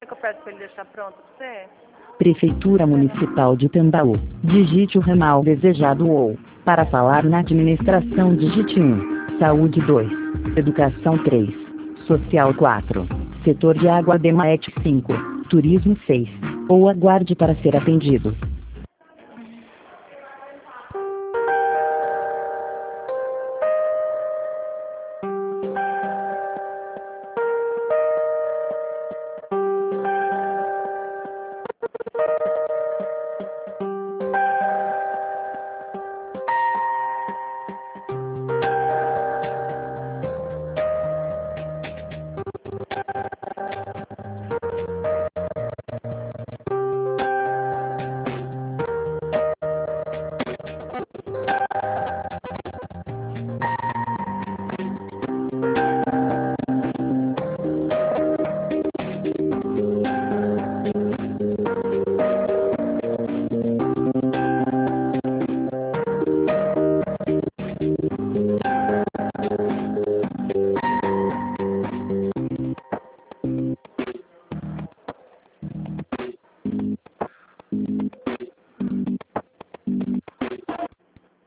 Que eu peço pra ele deixar pronto pra você? Prefeitura Municipal de Tambaú. Digite o ramal desejado ou, para falar na administração digite 1, Saúde 2, Educação 3, Social 4, Setor de Água DEMAET 5, Turismo 6, ou aguarde para ser atendido.